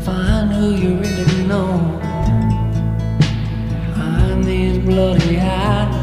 Find who you really know. Find these bloody eyes.